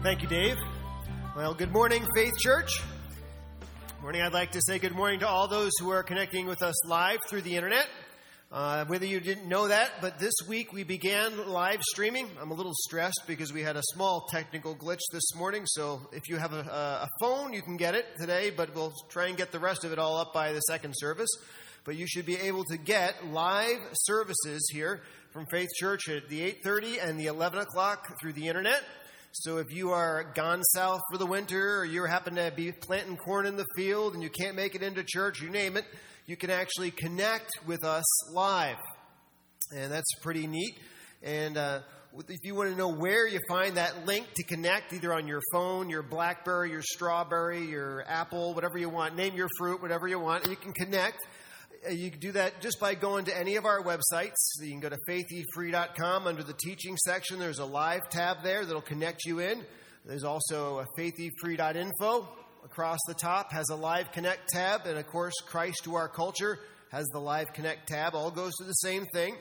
Thank you, Dave. Well, good morning, Faith Church. Morning, I'd like to say good morning to all those who are connecting with us live through the internet. Whether you didn't know that, but this week we began live streaming. I'm a little stressed because we had a small technical glitch this morning, so if you have a phone, you can get it today, but we'll try and get the rest of it all up by the second service. But you should be able to get live services here from Faith Church at the 8:30 and the 11 o'clock through the internet. So if you are gone south for the winter, or you happen to be planting corn in the field and you can't make it into church, you name it, you can actually connect with us live. And that's pretty neat. And if you want to know where you find that link to connect, either on your phone, your BlackBerry, your Strawberry, your Apple, whatever you want, name your fruit, whatever you want, you can connect. You can do that just by going to any of our websites. You can go to faithefree.com. Under the teaching section, there's a live tab there that'll connect you in. There's also a faithefree.info. Across the top has a live connect tab. And, of course, Christ to Our Culture has the live connect tab. All goes to the same thing.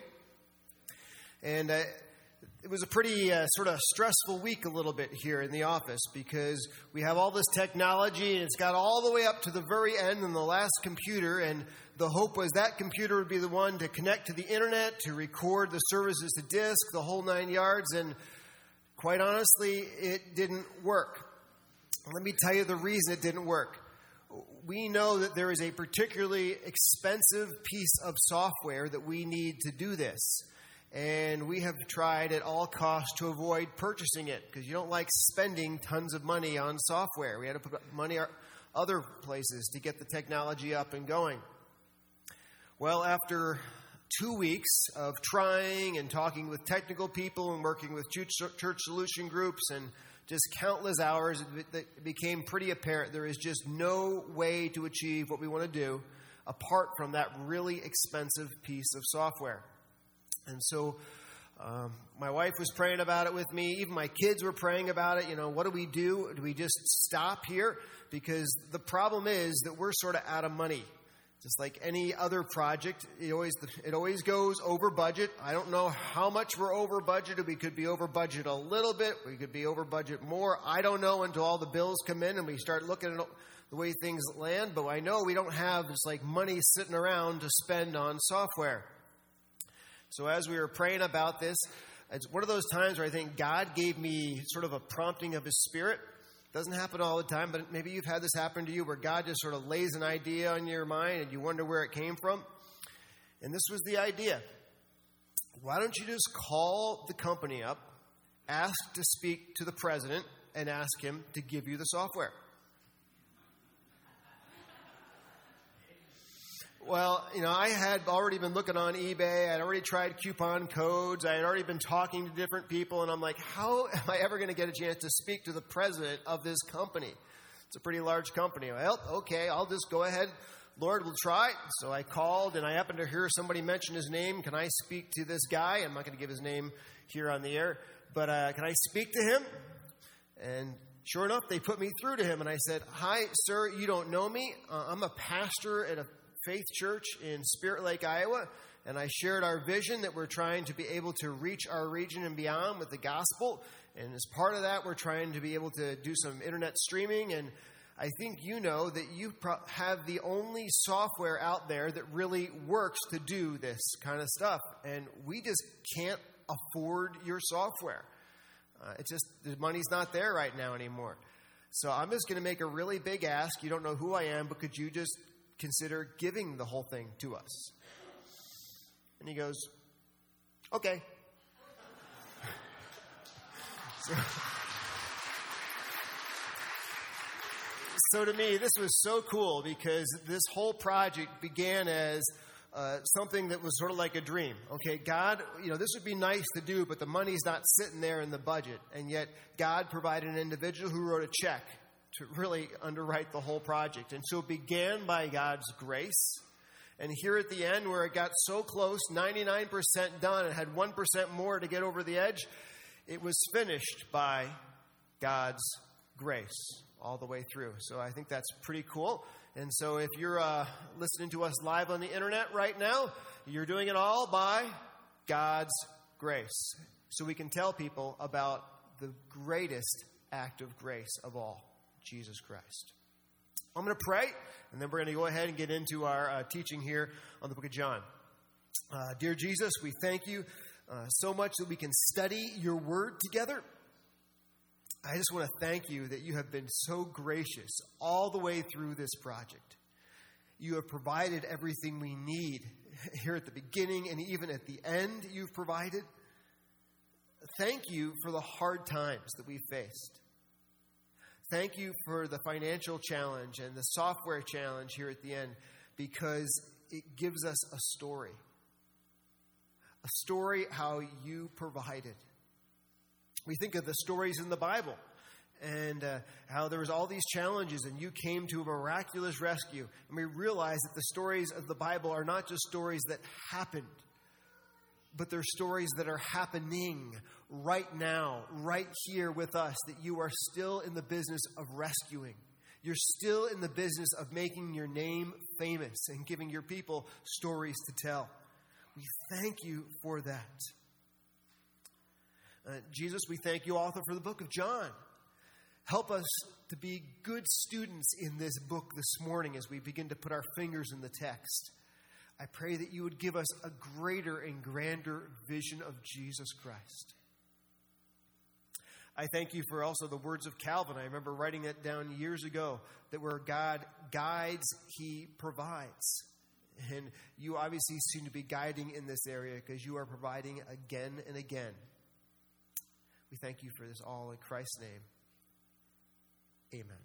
And it was a pretty sort of stressful week a little bit here in the office because we have all this technology and it's got all the way up to the very end in the last computer, and the hope was that computer would be the one to connect to the internet, to record the services to disk, the whole 9 yards, and quite honestly, it didn't work. Let me tell you the reason it didn't work. We know that there is a particularly expensive piece of software that we need to do this. And we have tried at all costs to avoid purchasing it because you don't like spending tons of money on software. We had to put money other places to get the technology up and going. Well, after 2 weeks of trying and talking with technical people and working with church solution groups and just countless hours, it became pretty apparent there is just no way to achieve what we want to do apart from that really expensive piece of software. And so my wife was praying about it with me. Even my kids were praying about it. You know, what do we do? Do we just stop here? Because the problem is that we're sort of out of money. Just like any other project, it always goes over budget. I don't know how much we're over budgeted. We could be over budget a little bit. We could be over budget more. I don't know until all the bills come in and we start looking at the way things land. But I know we don't have just like money sitting around to spend on software. So as we were praying about this, it's one of those times where I think God gave me sort of a prompting of His Spirit. It doesn't happen all the time, but maybe you've had this happen to you where God just sort of lays an idea on your mind and you wonder where it came from. And this was the idea. Why don't you just call the company up, ask to speak to the president, and ask him to give you the software? Well, you know, I had already been looking on eBay. I'd already tried coupon codes. I had already been talking to different people. And I'm like, how am I ever going to get a chance to speak to the president of this company? It's a pretty large company. Well, okay, I'll just go ahead. Lord, we'll try. So I called, and I happened to hear somebody mention his name. Can I speak to this guy? I'm not going to give his name here on the air. But can I speak to him? And sure enough, they put me through to him. And I said, hi, sir, you don't know me. I'm a pastor at a Faith Church in Spirit Lake, Iowa, and I shared our vision that we're trying to be able to reach our region and beyond with the gospel, and as part of that, we're trying to be able to do some internet streaming, and I think you know that you have the only software out there that really works to do this kind of stuff, and we just can't afford your software. It's just, the money's not there right now anymore. So I'm just going to make a really big ask. You don't know who I am, but could you just consider giving the whole thing to us? And he goes, okay. So to me, this was so cool because this whole project began as something that was sort of like a dream. Okay, God, you know, this would be nice to do, but the money's not sitting there in the budget. And yet God provided an individual who wrote a check to really underwrite the whole project. And so it began by God's grace. And here at the end, where it got so close, 99% done, and had 1% more to get over the edge, it was finished by God's grace all the way through. So I think that's pretty cool. And so if you're listening to us live on the internet right now, you're doing it all by God's grace. So we can tell people about the greatest act of grace of all, Jesus Christ. I'm going to pray, and then we're going to go ahead and get into our teaching here on the book of John. Dear Jesus, we thank you so much that we can study your word together. I just want to thank you that you have been so gracious all the way through this project. You have provided everything we need here at the beginning and even at the end you've provided. Thank you for the hard times that we faced. Thank you for the financial challenge and the software challenge here at the end, because it gives us a story how you provided. We think of the stories in the Bible and how there was all these challenges and you came to a miraculous rescue. And we realize that the stories of the Bible are not just stories that happened, but they're stories that are happening right now, right here with us, that you are still in the business of rescuing. You're still in the business of making your name famous and giving your people stories to tell. We thank you for that. Jesus, we thank you, author, for the book of John. Help us to be good students in this book this morning as we begin to put our fingers in the text. I pray that you would give us a greater and grander vision of Jesus Christ. I thank you for also the words of Calvin. I remember writing that down years ago, that where God guides, he provides. And you obviously seem to be guiding in this area because you are providing again and again. We thank you for this all in Christ's name. Amen.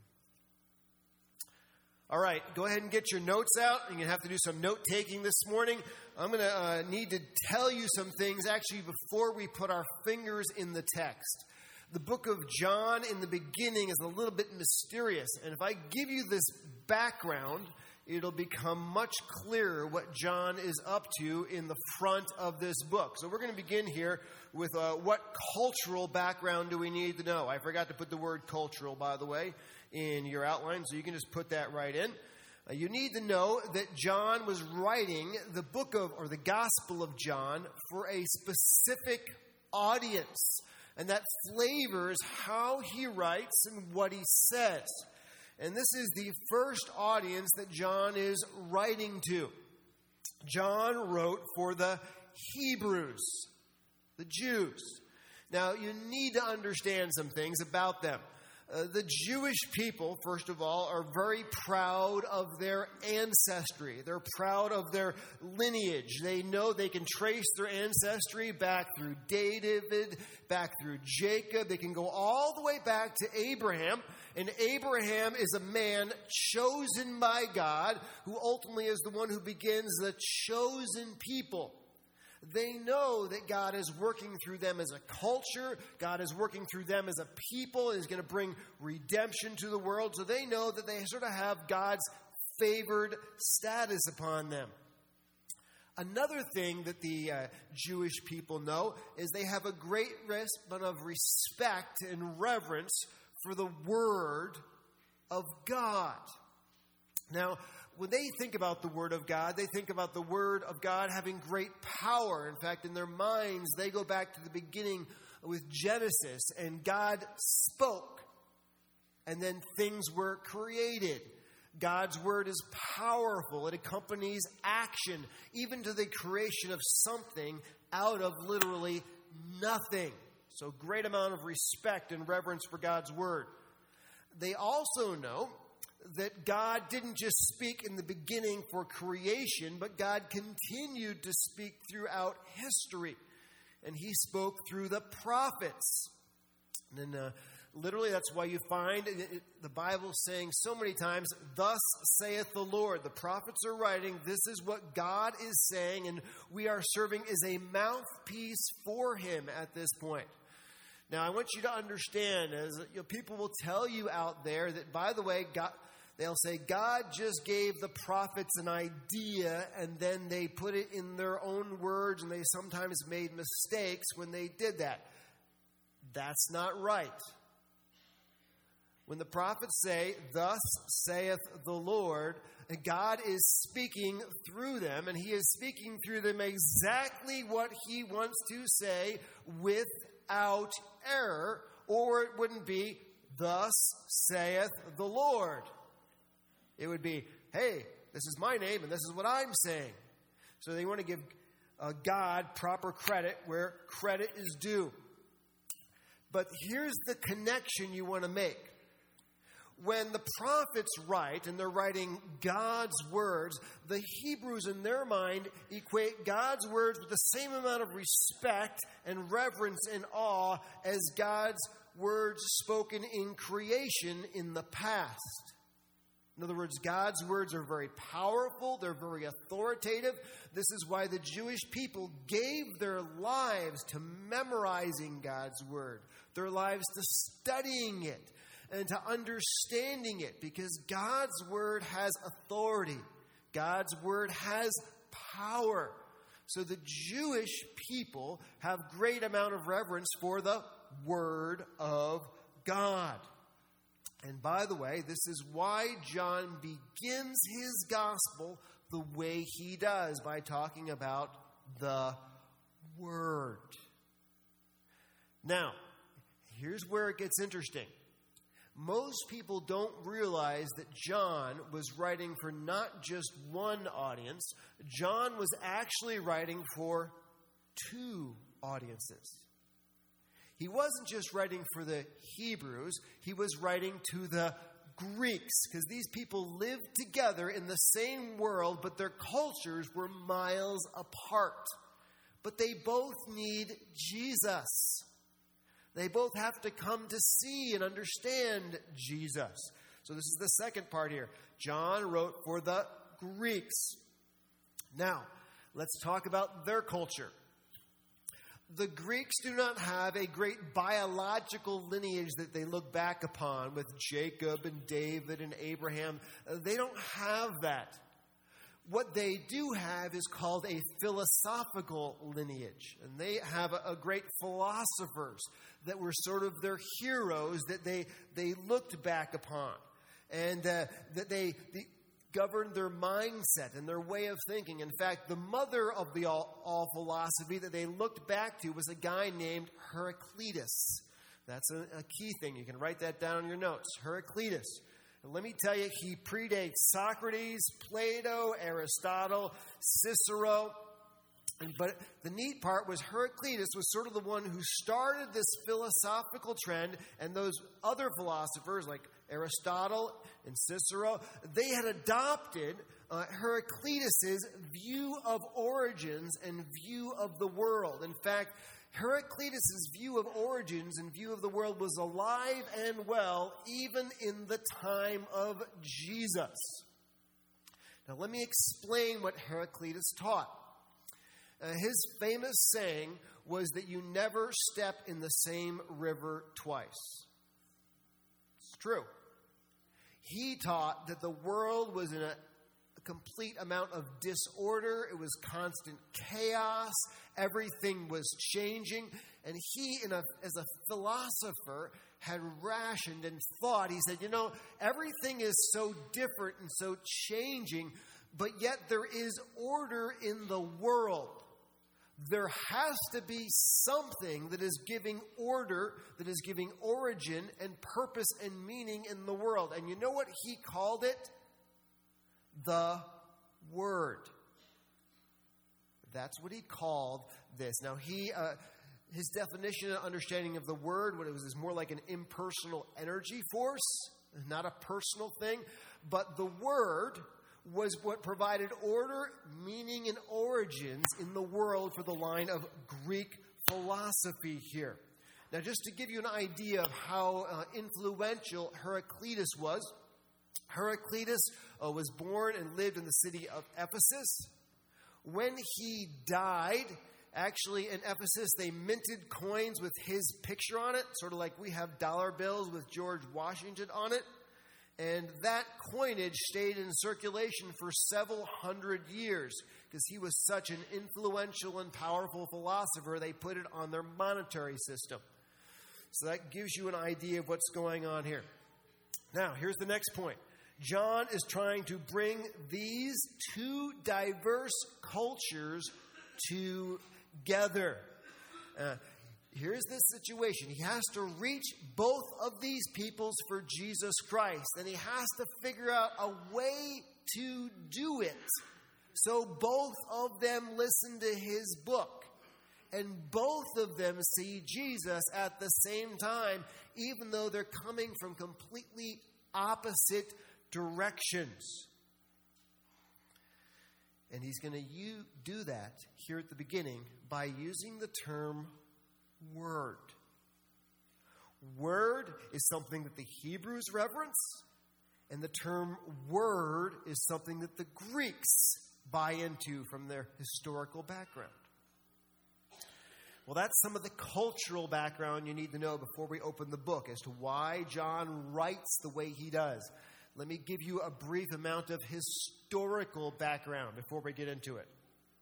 All right, go ahead and get your notes out. You're going to have to do some note-taking this morning. I'm going to need to tell you some things, actually, before we put our fingers in the text. The book of John in the beginning is a little bit mysterious. And if I give you this background, it'll become much clearer what John is up to in the front of this book. So we're going to begin here with what cultural background do we need to know? I forgot to put the word cultural, by the way, in your outline, so you can just put that right in. You need to know that John was writing the book of, or the Gospel of John, for a specific audience. And that flavors how he writes and what he says. And this is the first audience that John is writing to. John wrote for the Hebrews, the Jews. Now, you need to understand some things about them. The Jewish people, first of all, are very proud of their ancestry. They're proud of their lineage. They know they can trace their ancestry back through David, back through Jacob. They can go all the way back to Abraham. And Abraham is a man chosen by God, who ultimately is the one who begins the chosen people. They know that God is working through them as a culture. God is working through them as a people and is going to bring redemption to the world. So they know that they sort of have God's favored status upon them. Another thing that the Jewish people know is they have a great amount of respect and reverence for the Word of God. Now, when they think about the Word of God, they think about the Word of God having great power. In fact, in their minds, they go back to the beginning with Genesis, and God spoke, and then things were created. God's Word is powerful. It accompanies action, even to the creation of something out of literally nothing. So great amount of respect and reverence for God's Word. They also know that God didn't just speak in the beginning for creation, but God continued to speak throughout history. And he spoke through the prophets. And then literally that's why you find the Bible saying so many times, "Thus saith the Lord." The prophets are writing, this is what God is saying, and we are serving as a mouthpiece for him at this point. Now, I want you to understand, as people will tell you out there that, by the way, they'll say, God just gave the prophets an idea, and then they put it in their own words, and they sometimes made mistakes when they did that. That's not right. When the prophets say, "Thus saith the Lord," God is speaking through them, and he is speaking through them exactly what he wants to say without error, or it wouldn't be thus saith the Lord. It would be, hey, this is my name and this is what I'm saying. So they want to give God proper credit where credit is due. But here's the connection you want to make. When the prophets write, and they're writing God's words, the Hebrews in their mind equate God's words with the same amount of respect and reverence and awe as God's words spoken in creation in the past. In other words, God's words are very powerful, they're very authoritative. This is why the Jewish people gave their lives to memorizing God's word, their lives to studying it, and to understanding it, because God's word has authority. God's word has power. So the Jewish people have great amount of reverence for the word of God. And by the way, this is why John begins his gospel the way he does, by talking about the word. Now, here's where it gets interesting. Most people don't realize that John was writing for not just one audience. John was actually writing for two audiences. He wasn't just writing for the Hebrews, he was writing to the Greeks, because these people lived together in the same world, but their cultures were miles apart. But they both need Jesus. They both have to come to see and understand Jesus. So this is the second part here. John wrote for the Greeks. Now, let's talk about their culture. The Greeks do not have a great biological lineage that they look back upon with Jacob and David and Abraham. They don't have that. What they do have is called a philosophical lineage. And they have a great philosophers that were sort of their heroes that they looked back upon. And that they governed their mindset and their way of thinking. In fact, the mother of the all philosophy that they looked back to was a guy named Heraclitus. That's a key thing. You can write that down in your notes. Heraclitus. And let me tell you, he predates Socrates, Plato, Aristotle, Cicero. But the neat part was Heraclitus was sort of the one who started this philosophical trend, and those other philosophers like Aristotle and Cicero, they had adopted Heraclitus' view of origins and view of the world. In fact, Heraclitus' view of origins and view of the world was alive and well even in the time of Jesus. Now let me explain what Heraclitus taught. His famous saying was that you never step in the same river twice. It's true. He taught that the world was in a complete amount of disorder. It was constant chaos. Everything was changing. And he, as a philosopher, had rationed and thought. He said, everything is so different and so changing, but yet there is order in the world. There has to be something that is giving order, that is giving origin and purpose and meaning in the world. And you know what he called it? The Word. That's what he called this. Now, his definition and understanding of the Word, what it was, is more like an impersonal energy force, not a personal thing. But the Word was what provided order, meaning, and origins in the world for the line of Greek philosophy here. Now, just to give you an idea of how influential Heraclitus was, Heraclitus was born and lived in the city of Ephesus. When he died, actually in Ephesus, they minted coins with his picture on it, sort of like we have dollar bills with George Washington on it. And that coinage stayed in circulation for several hundred years because he was such an influential and powerful philosopher, they put it on their monetary system. So that gives you an idea of what's going on here. Now, here's the next point. John is trying to bring these two diverse cultures together. here's this situation. He has to reach both of these peoples for Jesus Christ. And he has to figure out a way to do it. So both of them listen to his book. And both of them see Jesus at the same time, even though they're coming from completely opposite directions. And he's going to do that here at the beginning by using the term word. Word is something that the Hebrews reverence, and the term word is something that the Greeks buy into from their historical background. Well, that's some of the cultural background you need to know before we open the book as to why John writes the way he does. Let me give you a brief amount of historical background before we get into it.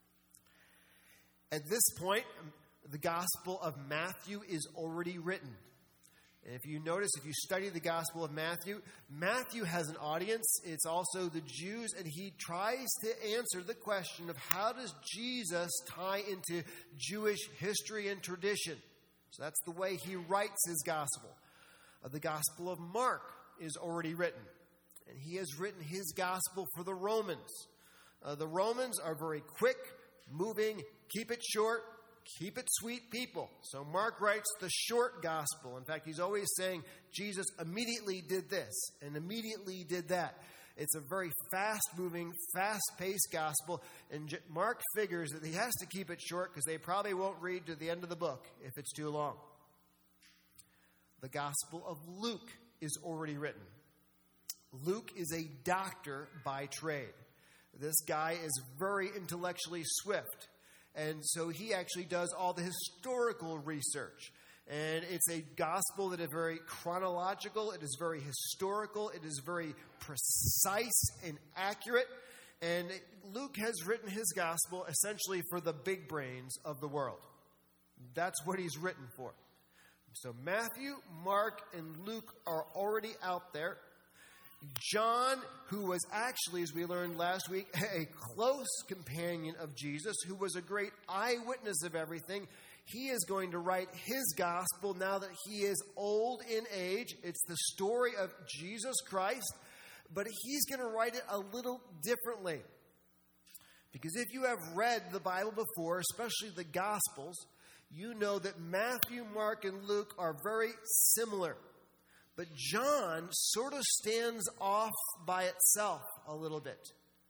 At this point, the Gospel of Matthew is already written. And if you notice, if you study the Gospel of Matthew, Matthew has an audience. It's also the Jews, and he tries to answer the question of how does Jesus tie into Jewish history and tradition. So that's the way he writes his Gospel. The Gospel of Mark is already written, and he has written his Gospel for the Romans. The Romans are very quick, moving, keep it short, keep it sweet people. So Mark writes the short gospel. In fact, he's always saying Jesus immediately did this and immediately did that. It's a very fast-moving, fast-paced gospel. And Mark figures that he has to keep it short because they probably won't read to the end of the book if it's too long. The Gospel of Luke is already written. Luke is a doctor by trade. This guy is very intellectually swift. And so he actually does all the historical research. And it's a gospel that is very chronological. It is very historical. It is very precise and accurate. And Luke has written his gospel essentially for the big brains of the world. That's what he's written for. So Matthew, Mark, and Luke are already out there. John, who was actually, as we learned last week, a close companion of Jesus, who was a great eyewitness of everything, he is going to write his gospel now that he is old in age. It's the story of Jesus Christ, but he's going to write it a little differently. Because if you have read the Bible before, especially the Gospels, you know that Matthew, Mark, and Luke are very similar. But John sort of stands off by itself a little bit.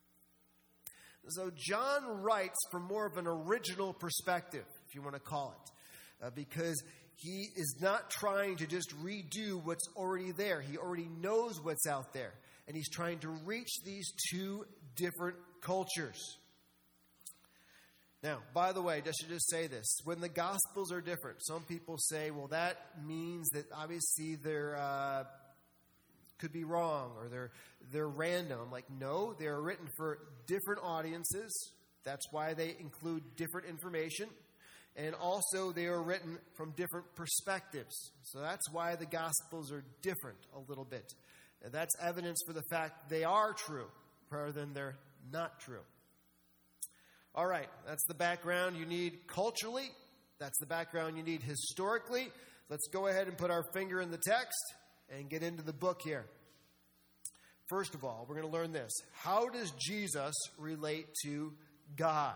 So John writes from more of an original perspective, if you want to call it, because he is not trying to just redo what's already there. He already knows what's out there, and he's trying to reach these two different cultures. Now, by the way, I should just say this. When the Gospels are different, some people say, well, that means that obviously they're could be wrong or they're random. I'm like, no, they're written for different audiences. That's why they include different information. And also they are written from different perspectives. So that's why the Gospels are different a little bit. And that's evidence for the fact they are true rather than they're not true. All right, that's the background you need culturally. That's the background you need historically. Let's go ahead and put our finger in the text and get into the book here. First of all, we're going to learn this. How does Jesus relate to God?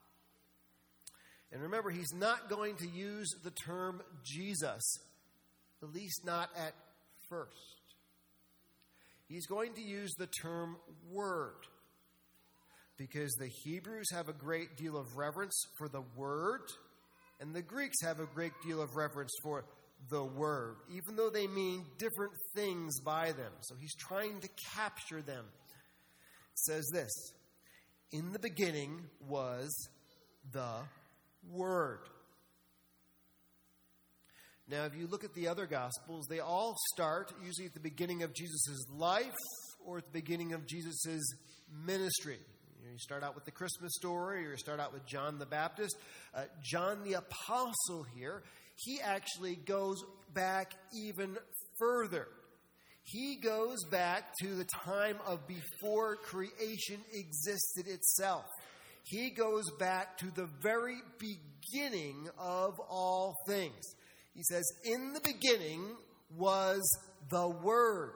And remember, he's not going to use the term Jesus, at least not at first. He's going to use the term Word, because the Hebrews have a great deal of reverence for the Word, and the Greeks have a great deal of reverence for the Word, even though they mean different things by them. So he's trying to capture them. It says this, in the beginning was the Word. Now, if you look at the other Gospels, they all start usually at the beginning of Jesus' life or at the beginning of Jesus' ministry. You start out with the Christmas story, or you start out with John the Baptist. John the Apostle here, he actually goes back even further. He goes back to the time of before creation existed itself. he goes back to the very beginning of all things. He says, in the beginning was the Word.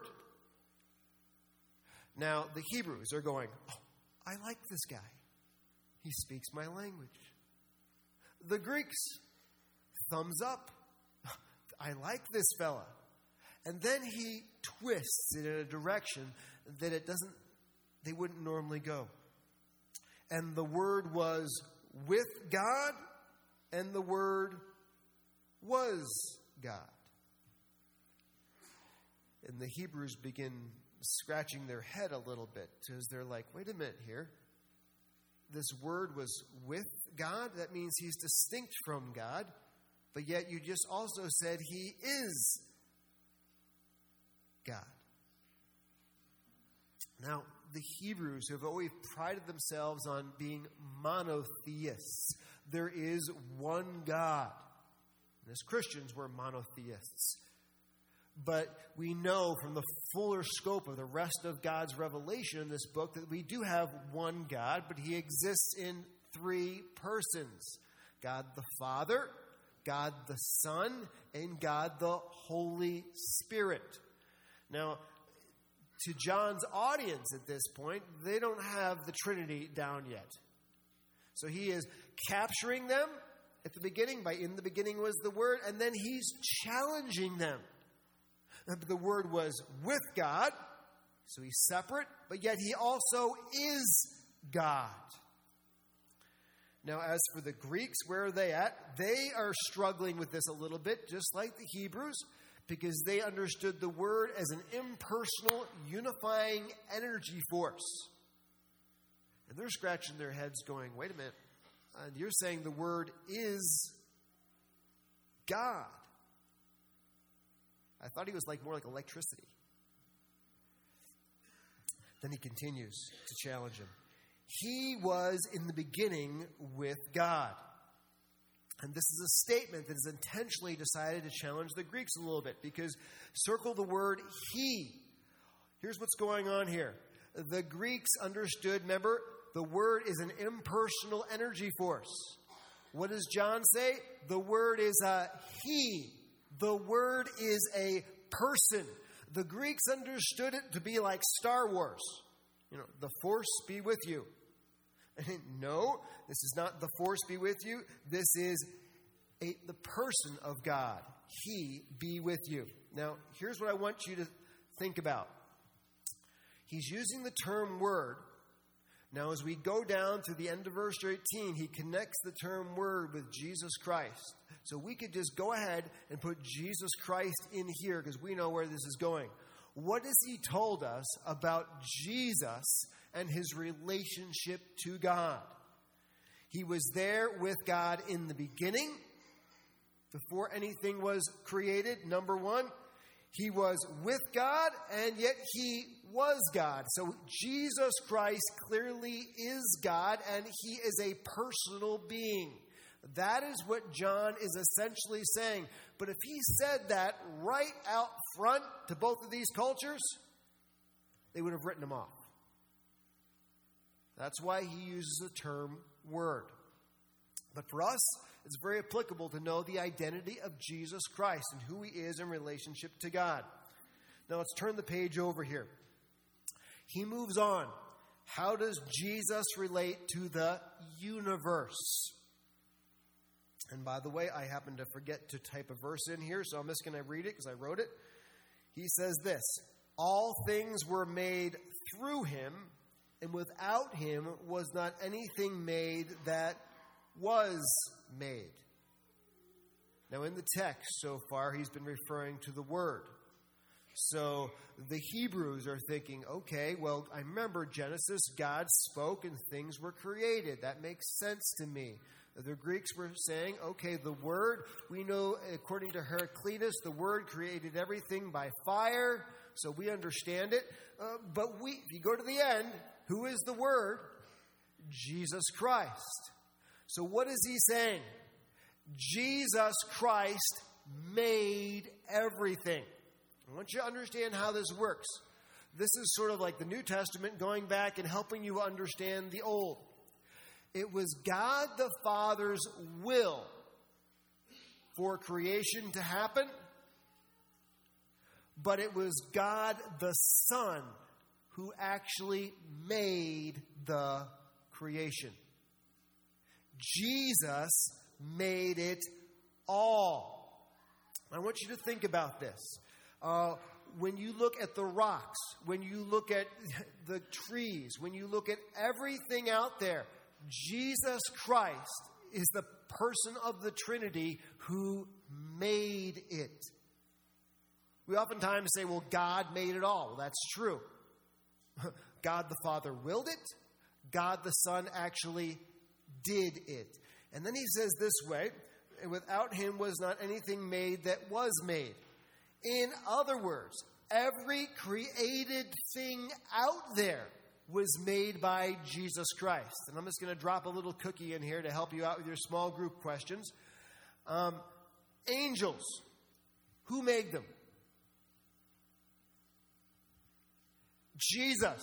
Now, the Hebrews are going, oh, I like this guy. He speaks my language. The Greeks, thumbs up. I like this fella. And then he twists it in a direction that they wouldn't normally go. And the Word was with God, and the Word was God. And the Hebrews begin scratching their head a little bit because they're like, wait a minute here. This Word was with God? That means he's distinct from God. But yet you just also said he is God. Now, the Hebrews have always prided themselves on being monotheists. There is one God. And as Christians, we're monotheists. But we know from the fuller scope of the rest of God's revelation in this book that we do have one God, but he exists in three persons. God the Father, God the Son, and God the Holy Spirit. Now, to John's audience at this point, they don't have the Trinity down yet. So he is capturing them at the beginning by in the beginning was the Word, and then he's challenging them. The Word was with God, so he's separate, but yet he also is God. Now, as for the Greeks, where are they at? They are struggling with this a little bit, just like the Hebrews, because they understood the Word as an impersonal, unifying energy force. And they're scratching their heads going, wait a minute, you're saying the Word is God. I thought he was more like electricity. Then he continues to challenge him. He was in the beginning with God. And this is a statement that is intentionally decided to challenge the Greeks a little bit, because circle the word he. Here's what's going on here. The Greeks understood, remember, the Word is an impersonal energy force. What does John say? The Word is a he. The Word is a person. The Greeks understood it to be like Star Wars. The Force be with you. No, this is not the Force be with you. This is the person of God. He be with you. Now, here's what I want you to think about. He's using the term Word. Now, as we go down to the end of verse 18, he connects the term Word with Jesus Christ. So we could just go ahead and put Jesus Christ in here because we know where this is going. What has he told us about Jesus and his relationship to God? He was there with God in the beginning, before anything was created, number one. He was with God, and yet he was God. So Jesus Christ clearly is God, and he is a personal being. That is what John is essentially saying. But if he said that right out front to both of these cultures, they would have written him off. That's why he uses the term Word. But for us, it's very applicable to know the identity of Jesus Christ and who he is in relationship to God. Now let's turn the page over here. He moves on. How does Jesus relate to the universe? And by the way, I happened to forget to type a verse in here, so I'm just going to read it because I wrote it. He says this: all things were made through him, and without him was not anything made that was made. Now in the text so far, he's been referring to the Word. So the Hebrews are thinking, okay, well, I remember Genesis, God spoke and things were created. That makes sense to me. The Greeks were saying, okay, the Word, we know according to Heraclitus, the Word created everything by fire, so we understand it. But if you go to the end, who is the Word? Jesus Christ. So what is he saying? Jesus Christ made everything. I want you to understand how this works. This is sort of like the New Testament going back and helping you understand the Old. It was God the Father's will for creation to happen, but it was God the Son who actually made the creation. Jesus made it all. I want you to think about this. When you look at the rocks, when you look at the trees, when you look at everything out there, Jesus Christ is the person of the Trinity who made it. We oftentimes say, well, God made it all. Well, that's true. God the Father willed it. God the Son actually did it. And then he says this way, without him was not anything made that was made. In other words, every created thing out there was made by Jesus Christ. And I'm just going to drop a little cookie in here to help you out with your small group questions. Angels, who made them? Jesus.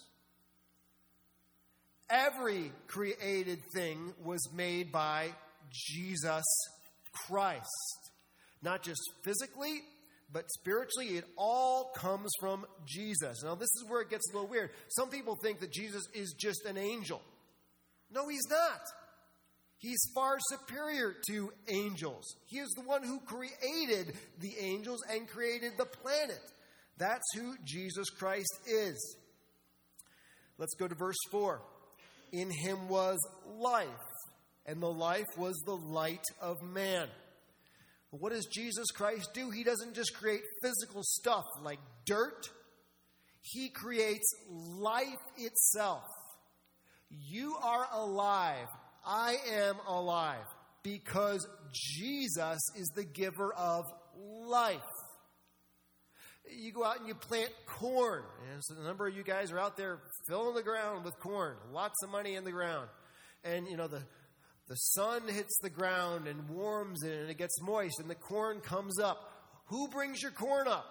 Every created thing was made by Jesus Christ. Not just physically, but spiritually, it all comes from Jesus. Now, this is where it gets a little weird. Some people think that Jesus is just an angel. No, he's not. He's far superior to angels. He is the one who created the angels and created the planet. That's who Jesus Christ is. Let's go to verse 4. In him was life, and the life was the light of man. What does Jesus Christ do? He doesn't just create physical stuff like dirt. He creates life itself. You are alive. I am alive because Jesus is the giver of life. You go out and you plant corn. And so a number of you guys are out there filling the ground with corn. Lots of money in the ground. And, you know, the sun hits the ground and warms it and it gets moist and the corn comes up. Who brings your corn up?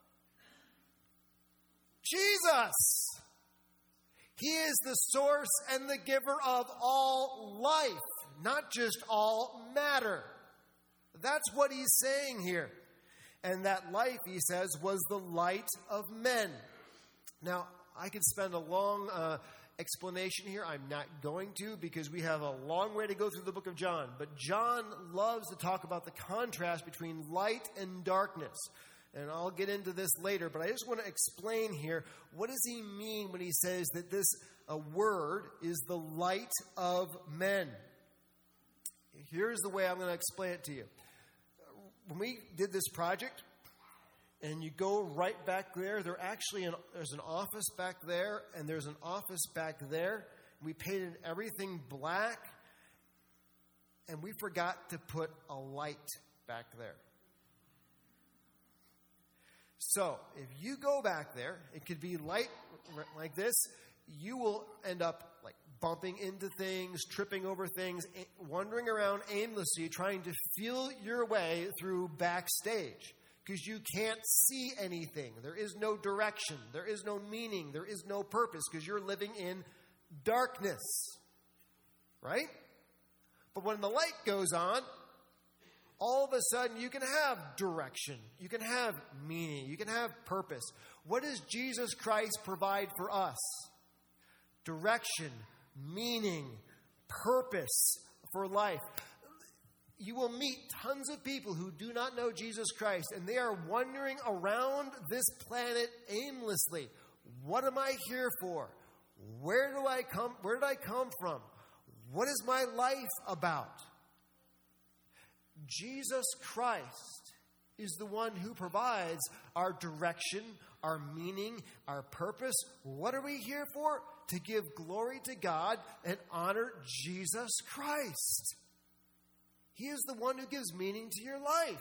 Jesus! He is the source and the giver of all life, not just all matter. That's what he's saying here. And that life, he says, was the light of men. Now, I could spend a long explanation here. I'm not going to because we have a long way to go through the book of John. But John loves to talk about the contrast between light and darkness. And I'll get into this later, but I just want to explain here, what does he mean when he says that this word is the light of men? Here's the way I'm going to explain it to you. When we did this project, and you go right back there, there's an office back there, and there's an office back there. We painted everything black, and we forgot to put a light back there. So, if you go back there, it could be light like this. You will end up like bumping into things, tripping over things, wandering around aimlessly, trying to feel your way through backstage. Because you can't see anything. There is no direction. There is no meaning. There is no purpose because you're living in darkness. Right? But when the light goes on, all of a sudden you can have direction. You can have meaning. You can have purpose. What does Jesus Christ provide for us? Direction, meaning, purpose for life. You will meet tons of people who do not know Jesus Christ, and they are wandering around this planet aimlessly. What am I here for? Where did I come from? What is my life about? Jesus Christ is the one who provides our direction, our meaning, our purpose. What are we here for? To give glory to God and honor Jesus Christ. He is the one who gives meaning to your life.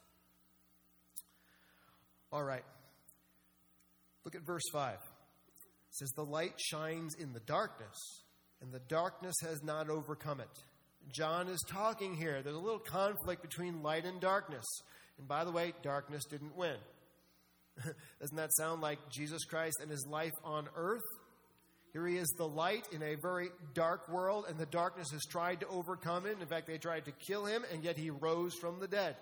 All right. Look at verse 5. It says, the light shines in the darkness, and the darkness has not overcome it. John is talking here. There's a little conflict between light and darkness. And by the way, darkness didn't win. Doesn't that sound like Jesus Christ and his life on earth? Here he is the light in a very dark world, and the darkness has tried to overcome him. In fact, they tried to kill him, and yet he rose from the dead.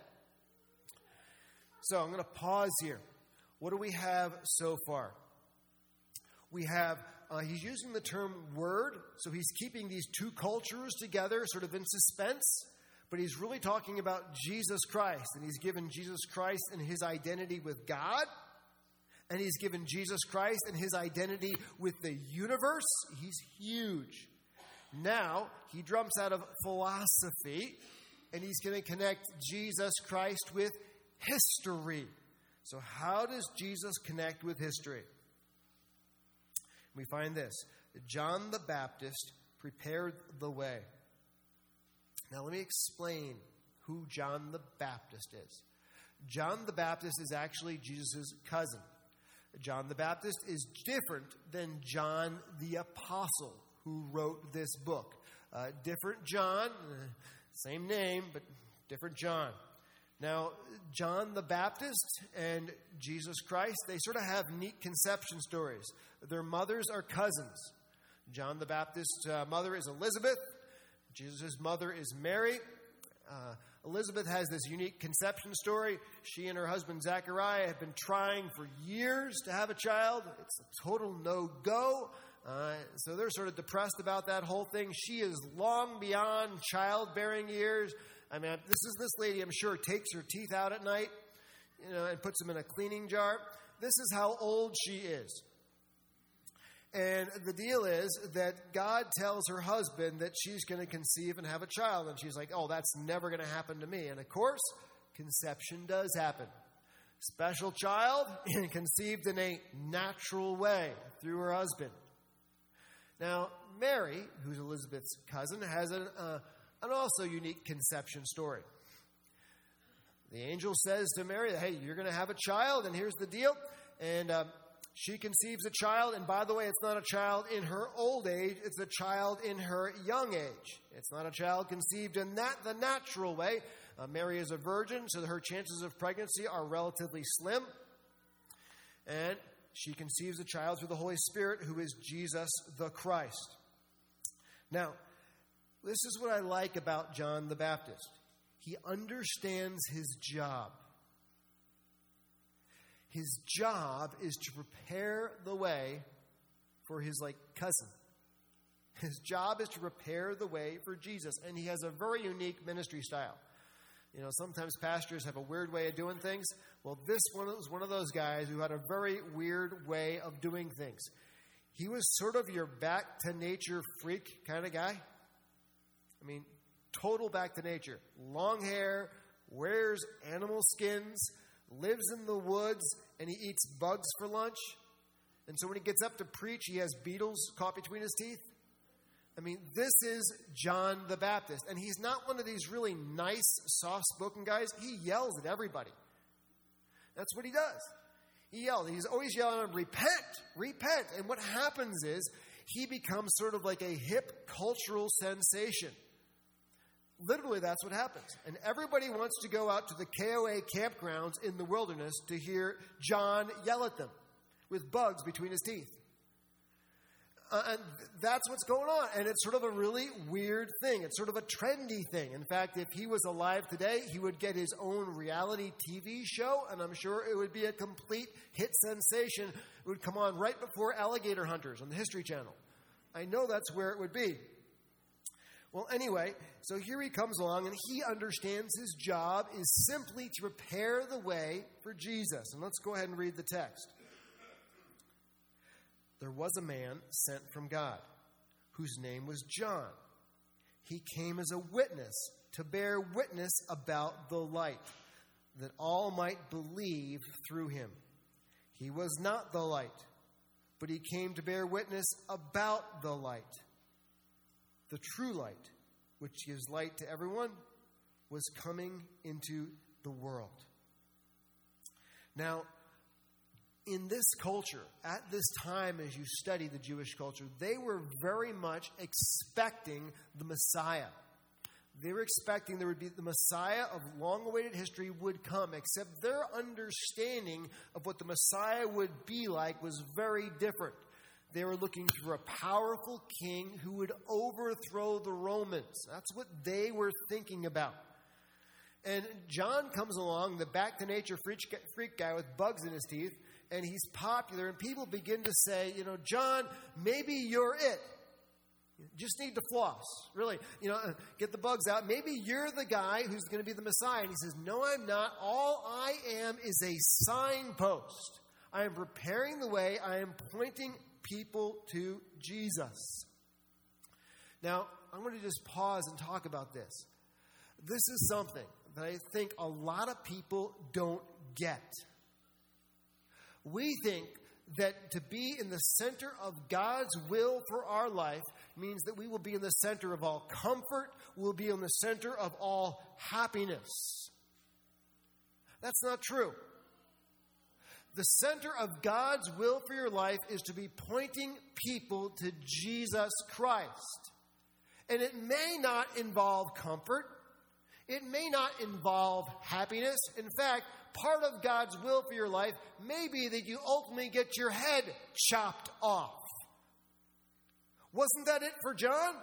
So I'm going to pause here. What do we have so far? We have, he's using the term word, so he's keeping these two cultures together, sort of in suspense, but he's really talking about Jesus Christ, and he's given Jesus Christ and his identity with God, and he's given Jesus Christ and his identity with the universe. He's huge. Now, he jumps out of philosophy, and he's going to connect Jesus Christ with history. So how does Jesus connect with history? We find this. John the Baptist prepared the way. Now let me explain who John the Baptist is. John the Baptist is actually Jesus' cousin. John the Baptist is different than John the Apostle, who wrote this book. Different John, same name, but different John. Now, John the Baptist and Jesus Christ, they sort of have neat conception stories. Their mothers are cousins. John the Baptist's mother is Elizabeth. Jesus' mother is Mary. Elizabeth has this unique conception story. She and her husband Zachariah have been trying for years to have a child. It's a total no-go. So they're sort of depressed about that whole thing. She is long beyond childbearing years. I mean, this lady, I'm sure, takes her teeth out at night, and puts them in a cleaning jar. This is how old she is. And the deal is that God tells her husband that she's going to conceive and have a child. And she's like, oh, that's never going to happen to me. And of course, conception does happen. Special child conceived in a natural way through her husband. Now, Mary, who's Elizabeth's cousin, has an also unique conception story. The angel says to Mary, hey, you're going to have a child, and here's the deal. And she conceives a child, and by the way, it's not a child in her old age, it's a child in her young age. It's not a child conceived in the natural way. Mary is a virgin, so her chances of pregnancy are relatively slim. And she conceives a child through the Holy Spirit, who is Jesus the Christ. Now, this is what I like about John the Baptist. He understands his job. His job is to prepare the way for his cousin. His job is to prepare the way for Jesus. And he has a very unique ministry style. Sometimes pastors have a weird way of doing things. Well, this one was one of those guys who had a very weird way of doing things. He was sort of your back to nature freak kind of guy. I mean, total back to nature. Long hair, wears animal skins, lives in the woods, and he eats bugs for lunch. And so when he gets up to preach, he has beetles caught between his teeth. I mean, this is John the Baptist. And he's not one of these really nice, soft-spoken guys. He yells at everybody. That's what he does. He yells. He's always yelling at them, repent, repent. And what happens is he becomes sort of like a hip cultural sensation. Literally, that's what happens. And everybody wants to go out to the KOA campgrounds in the wilderness to hear John yell at them with bugs between his teeth. And that's what's going on. And it's sort of a really weird thing. It's sort of a trendy thing. In fact, if he was alive today, he would get his own reality TV show, and I'm sure it would be a complete hit sensation. It would come on right before Alligator Hunters on the History Channel. I know that's where it would be. Well, anyway, so here he comes along, and he understands his job is simply to prepare the way for Jesus. And let's go ahead and read the text. There was a man sent from God, whose name was John. He came as a witness to bear witness about the light, that all might believe through him. He was not the light, but he came to bear witness about the light. The true light, which gives light to everyone, was coming into the world. Now, in this culture, at this time as you study the Jewish culture, they were very much expecting the Messiah. They were expecting there would be the Messiah of long-awaited history would come, except their understanding of what the Messiah would be like was very different. they were looking for a powerful king who would overthrow the Romans. That's what they were thinking about. And John comes along, the back-to-nature freak guy with bugs in his teeth, and he's popular, and people begin to say, John, maybe you're it. You just need to floss. Really, get the bugs out. Maybe you're the guy who's going to be the Messiah. And he says, no, I'm not. All I am is a signpost. I am preparing the way. I am pointing people to Jesus. Now, I'm going to just pause and talk about this. This is something that I think a lot of people don't get. We think that to be in the center of God's will for our life means that we will be in the center of all comfort, we'll be in the center of all happiness. That's not true. The center of God's will for your life is to be pointing people to Jesus Christ. And it may not involve comfort. It may not involve happiness. In fact, part of God's will for your life may be that you ultimately get your head chopped off. Wasn't that it for John?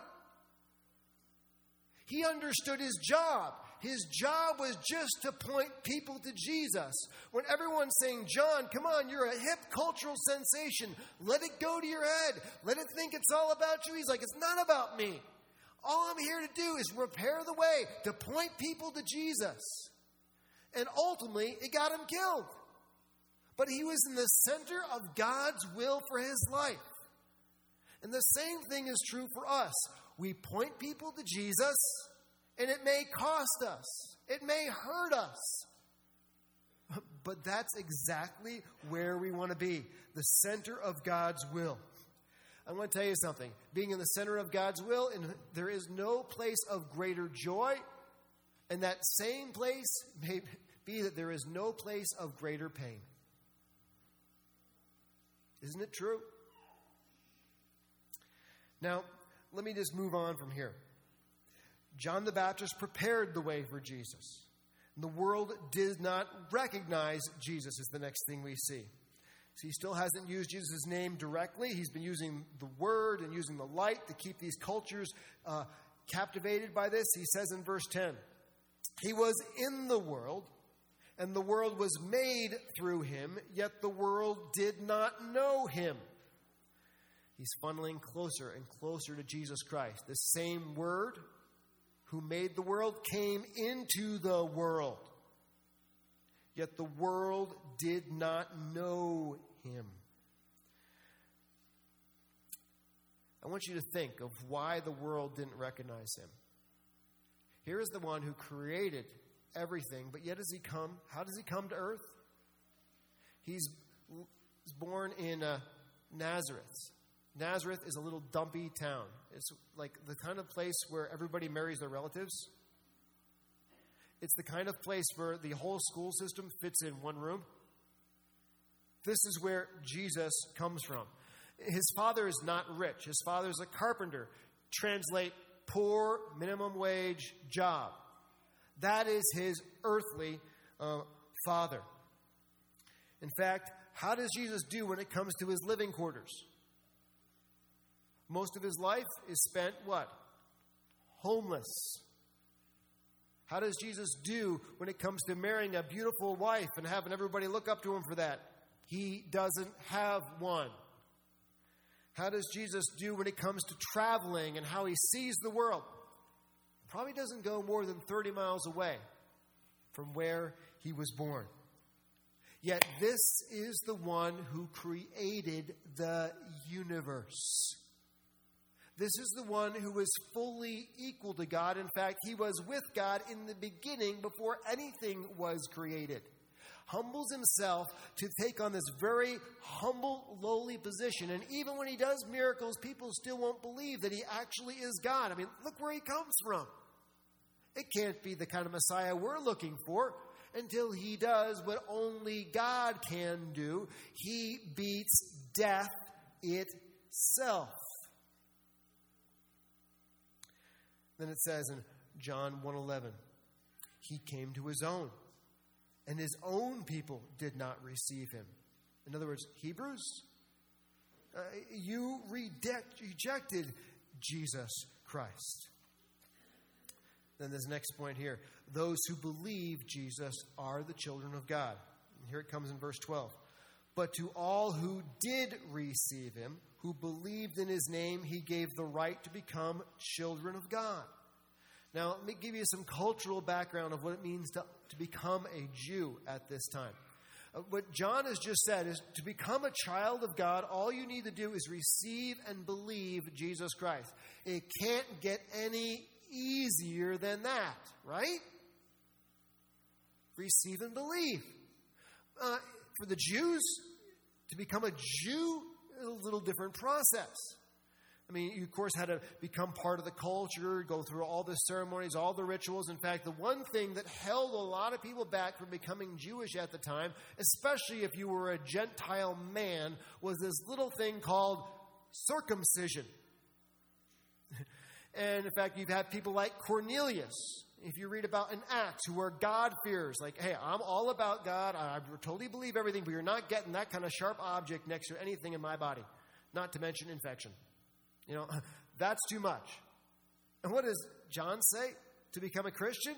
He understood his job. His job was just to point people to Jesus. When everyone's saying, John, come on, you're a hip cultural sensation. Let it go to your head. Let it think it's all about you. He's like, it's not about me. All I'm here to do is prepare the way to point people to Jesus. And ultimately, it got him killed. But he was in the center of God's will for his life. And the same thing is true for us. We point people to Jesus, and it may cost us. It may hurt us. But that's exactly where we want to be, the center of God's will. I want to tell you something. Being in the center of God's will, and there is no place of greater joy, and that same place may be that there is no place of greater pain. Isn't it true? Now, let me just move on from here. John the Baptist prepared the way for Jesus. And the world did not recognize Jesus, is the next thing we see. So he still hasn't used Jesus' name directly. He's been using the word and using the light to keep these cultures captivated by this. He says in verse 10, he was in the world, and the world was made through him, yet the world did not know him. He's funneling closer and closer to Jesus Christ. The same word who made the world came into the world, yet the world did not know him. I want you to think of why the world didn't recognize him. Here is the one who created everything, but yet does he come? How does he come to earth? He's born in Nazareth. Nazareth is a little dumpy town. It's like the kind of place where everybody marries their relatives. It's the kind of place where the whole school system fits in one room. This is where Jesus comes from. His father is not rich. His father is a carpenter. Translate, poor, minimum wage job. That is his earthly father. In fact, how does Jesus do when it comes to his living quarters? Most of his life is spent what? Homeless. How does Jesus do when it comes to marrying a beautiful wife and having everybody look up to him for that? He doesn't have one. How does Jesus do when it comes to traveling and how he sees the world? Probably doesn't go more than 30 miles away from where he was born. Yet this is the one who created the universe. This is the one who was fully equal to God. In fact, he was with God in the beginning before anything was created. Humbles himself to take on this very humble, lowly position. And even when he does miracles, people still won't believe that he actually is God. I mean, look where he comes from. It can't be the kind of Messiah we're looking for until he does what only God can do. He beats death itself. Then it says in John 1:11, he came to his own, and his own people did not receive him. In other words, Hebrews, You rejected Jesus Christ. Then this next point here. Those who believe Jesus are the children of God. And here it comes in verse 12. But to all who did receive him, who believed in his name, he gave the right to become children of God. Now, let me give you some cultural background of what it means to become a Jew at this time. What John has just said is to become a child of God, all you need to do is receive and believe Jesus Christ. It can't get any easier than that, right? Receive and believe. For the Jews, to become a Jew is a little different process. I mean, you, of course, had to become part of the culture, go through all the ceremonies, all the rituals. In fact, the one thing that held a lot of people back from becoming Jewish at the time, especially if you were a Gentile man, was this little thing called circumcision. And, in fact, you've had people like Cornelius, if you read about in Acts, who are God-fearers. Like, hey, I'm all about God. I totally believe everything, but you're not getting that kind of sharp object next to anything in my body, not to mention infection. You know, that's too much. And what does John say to become a Christian?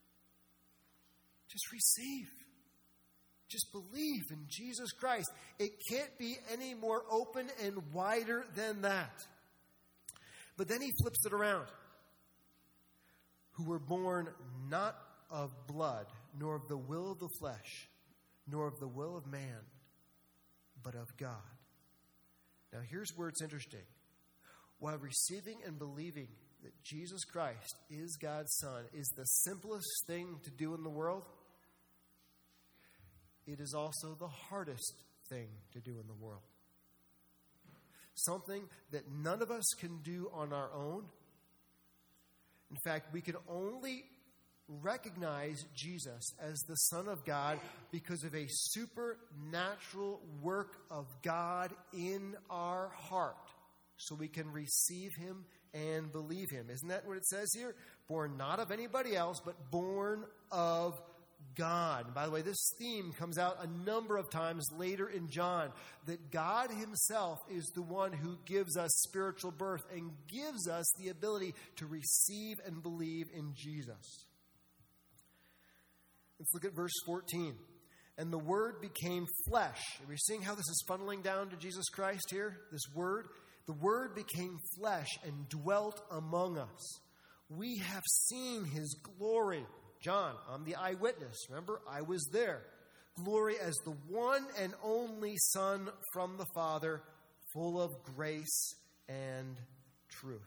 Just receive. Just believe in Jesus Christ. It can't be any more open and wider than that. But then he flips it around. Who were born not of blood, nor of the will of the flesh, nor of the will of man, but of God. Now here's where it's interesting. While receiving and believing that Jesus Christ is God's Son is the simplest thing to do in the world, it is also the hardest thing to do in the world. Something that none of us can do on our own. In fact, we can only recognize Jesus as the Son of God because of a supernatural work of God in our heart. So we can receive him and believe him. Isn't that what it says here? Born not of anybody else, but born of God. And by the way, this theme comes out a number of times later in John, that God himself is the one who gives us spiritual birth and gives us the ability to receive and believe in Jesus. Let's look at verse 14. And the Word became flesh. Are we seeing how this is funneling down to Jesus Christ here? This Word. The Word became flesh and dwelt among us. We have seen his glory. John, I'm the eyewitness. Remember, I was there. Glory as the one and only Son from the Father, full of grace and truth.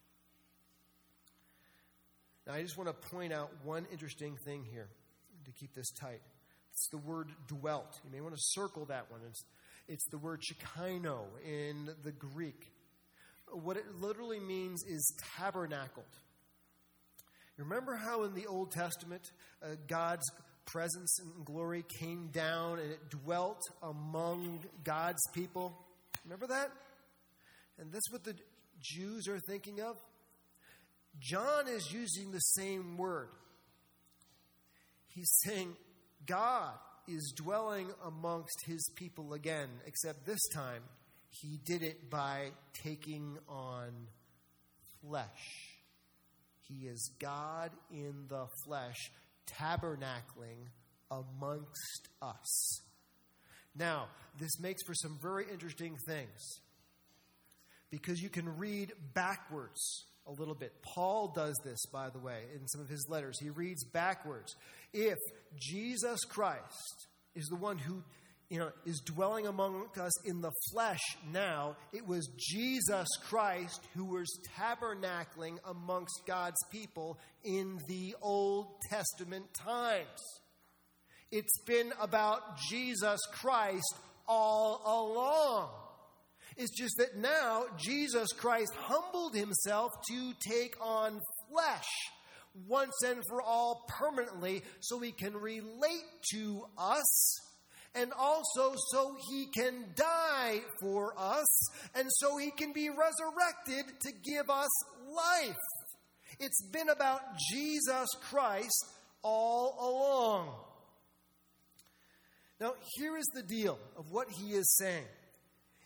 Now, I just want to point out one interesting thing here to keep this tight. It's the word dwelt. You may want to circle that one. It's the word Shekinah in the Greek. What it literally means is tabernacled. Remember how in the Old Testament, God's presence and glory came down and it dwelt among God's people? Remember that? And that's what the Jews are thinking of. John is using the same word. He's saying God is dwelling amongst his people again, except this time he did it by taking on flesh. He is God in the flesh, tabernacling amongst us. Now, this makes for some very interesting things, because you can read backwards a little bit. Paul does this, by the way, in some of his letters. He reads backwards. If Jesus Christ is the one who is dwelling among us in the flesh now, it was Jesus Christ who was tabernacling amongst God's people in the Old Testament times. It's been about Jesus Christ all along. It's just that now Jesus Christ humbled himself to take on flesh once and for all permanently so he can relate to us, and also so he can die for us, and so he can be resurrected to give us life. It's been about Jesus Christ all along. Now, here is the deal of what he is saying.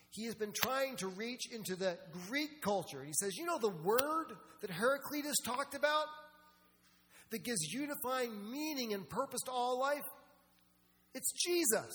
he has been trying to reach into the Greek culture. He says, you know the word that Heraclitus talked about that gives unifying meaning and purpose to all life? It's Jesus.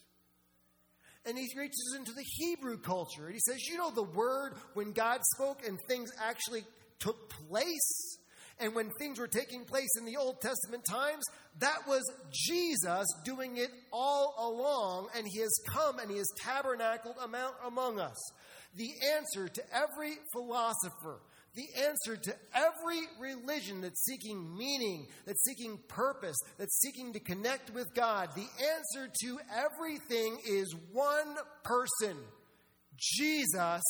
And he reaches into the Hebrew culture. And he says, you know the word when God spoke and things actually took place? And when things were taking place in the Old Testament times, that was Jesus doing it all along. And he has come and he has tabernacled among us. The answer to every philosopher, the answer to every religion that's seeking meaning, that's seeking purpose, that's seeking to connect with God, the answer to everything is one person, Jesus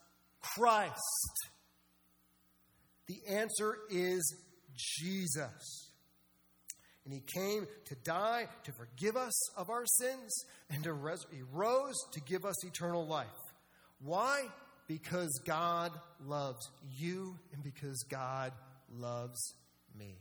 Christ. The answer is Jesus. And he came to die to forgive us of our sins, and he rose to give us eternal life. Why? Because God loves you and because God loves me.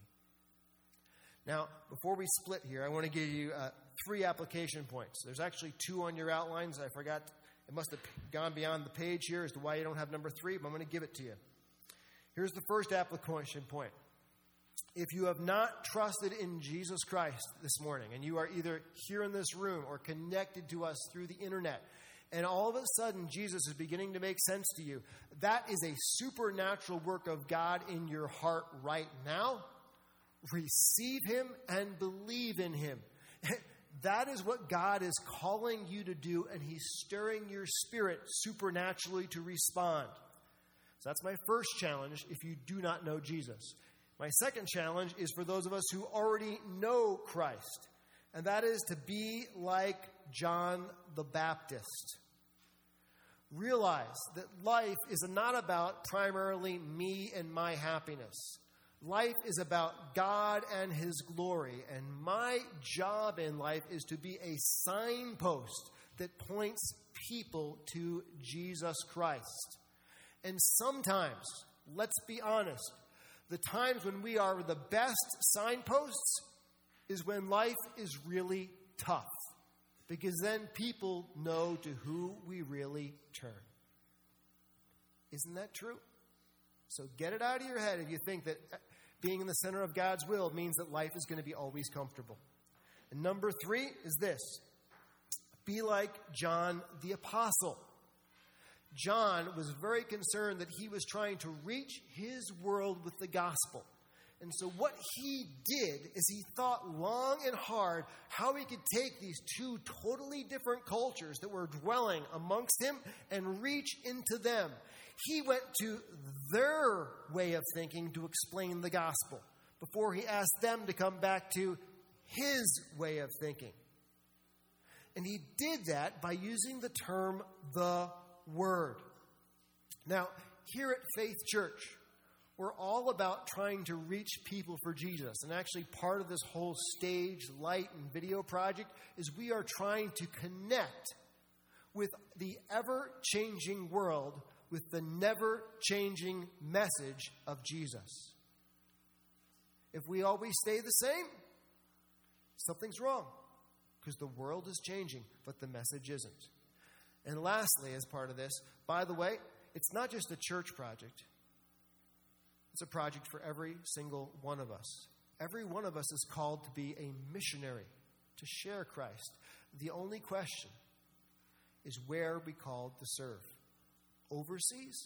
Now, before we split here, I want to give you 3 application points. There's actually 2 on your outlines. I forgot. It must have gone beyond the page here as to why you don't have number 3, but I'm going to give it to you. Here's the first application point. If you have not trusted in Jesus Christ this morning, and you are either here in this room or connected to us through the internet, and all of a sudden Jesus is beginning to make sense to you, that is a supernatural work of God in your heart right now. Receive him and believe in him. That is what God is calling you to do, and he's stirring your spirit supernaturally to respond. So that's my first challenge if you do not know Jesus. My second challenge is for those of us who already know Christ, and that is to be like John the Baptist. Realize that life is not about primarily me and my happiness. Life is about God and his glory, and my job in life is to be a signpost that points people to Jesus Christ. And sometimes, let's be honest, the times when we are the best signposts is when life is really tough. Because then people know to who we really turn. Isn't that true? So get it out of your head if you think that being in the center of God's will means that life is going to be always comfortable. And number 3 is this. Be like John the Apostle. John was very concerned that he was trying to reach his world with the gospel. And so what he did is he thought long and hard how he could take these 2 totally different cultures that were dwelling amongst him and reach into them. He went to their way of thinking to explain the gospel before he asked them to come back to his way of thinking. And he did that by using the term the Word. Now, here at Faith Church, we're all about trying to reach people for Jesus. And actually, part of this whole stage, light, and video project is we are trying to connect with the ever-changing world with the never-changing message of Jesus. If we always stay the same, something's wrong, because the world is changing, but the message isn't. And lastly, as part of this, by the way, it's not just a church project. It's a project for every single one of us. Every one of us is called to be a missionary, to share Christ. The only question is where are we called to serve? Overseas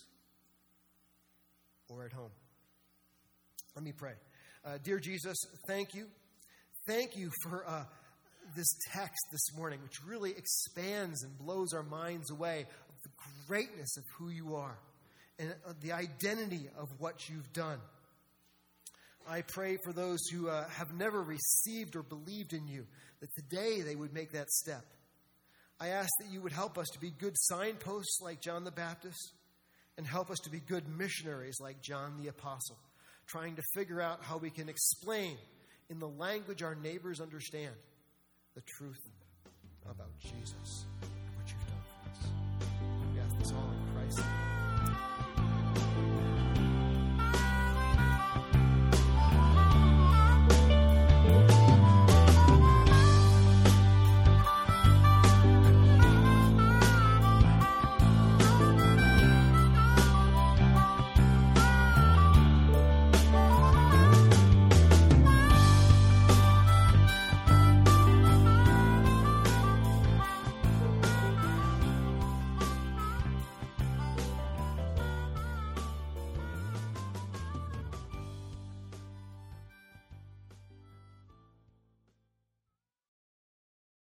or at home? Let me pray. Dear Jesus, thank you. Thank you for this text this morning, which really expands and blows our minds away of the greatness of who you are and the identity of what you've done. I pray for those who have never received or believed in you, that today they would make that step. I ask that you would help us to be good signposts like John the Baptist and help us to be good missionaries like John the Apostle, trying to figure out how we can explain in the language our neighbors understand the truth about Jesus and what you've done for us. We ask this all in Christ's name.